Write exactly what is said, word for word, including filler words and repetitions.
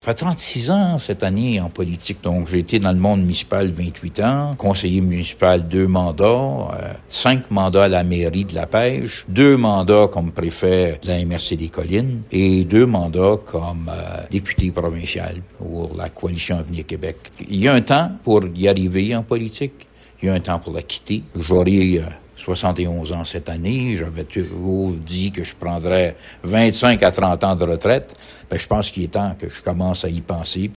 fait trente-six ans cette année en politique. Donc, j'ai été dans le monde municipal vingt-huit ans, conseiller municipal deux mandats, euh, cinq mandats à la mairie de La Pêche, deux mandats comme préfet de la M R C des Collines et deux mandats comme euh, député provincial pour la Coalition Avenir Québec. Il y a un temps pour y arriver en politique. Il y a un temps pour la quitter. J'aurai euh, soixante et onze ans cette année. J'avais toujours dit que je prendrais vingt-cinq à trente ans de retraite. Ben, je pense qu'il est temps que je commence à y penser.